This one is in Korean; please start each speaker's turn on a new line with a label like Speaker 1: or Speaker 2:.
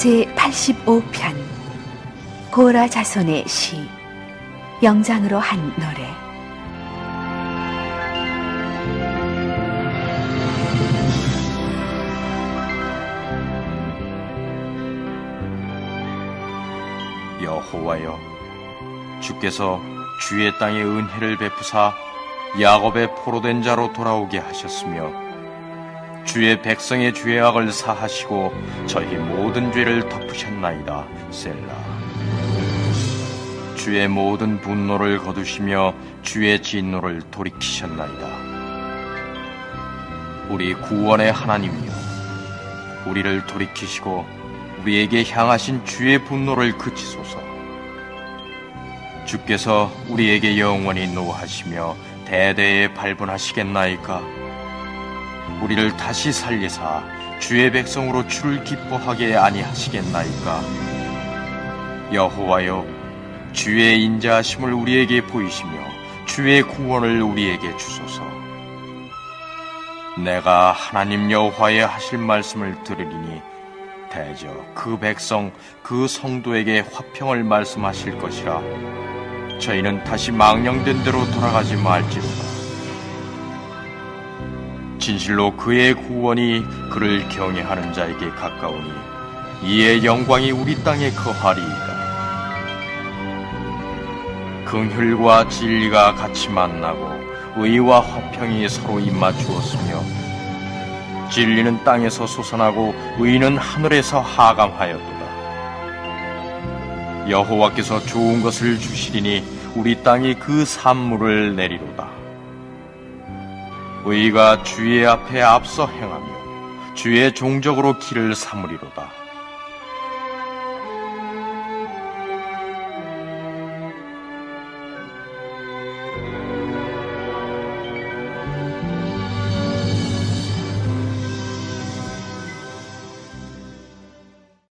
Speaker 1: 제85편 고라 자손의 시 영장으로 한 노래.
Speaker 2: 여호와여, 주께서 주의 땅에 은혜를 베푸사 야곱의 포로된 자로 돌아오게 하셨으며 주의 백성의 죄악을 사하시고 저희 모든 죄를 덮으셨나이다. 셀라. 주의 모든 분노를 거두시며 주의 진노를 돌이키셨나이다. 우리 구원의 하나님이여, 우리를 돌이키시고 우리에게 향하신 주의 분노를 그치소서. 주께서 우리에게 영원히 노하시며 대대에 발분하시겠나이까? 우리를 다시 살리사 주의 백성으로 주를 기뻐하게 아니하시겠나이까? 여호와여, 주의 인자하심을 우리에게 보이시며 주의 구원을 우리에게 주소서. 내가 하나님 여호와의 하실 말씀을 들으리니 대저 그 백성 그 성도에게 화평을 말씀하실 것이라. 저희는 다시 망령된 대로 돌아가지 말지로다. 진실로 그의 구원이 그를 경외하는 자에게 가까우니 이의 영광이 우리 땅에 거하리이다. 긍휼과 진리가 같이 만나고 의와 화평이 서로 입맞추었으며 진리는 땅에서 솟아나고 의는 하늘에서 하감하였도다. 여호와께서 좋은 것을 주시리니 우리 땅이 그 산물을 내리로다. 의가 주의 앞에 앞서 행하며 주의 종적으로 길을 삼으리로다.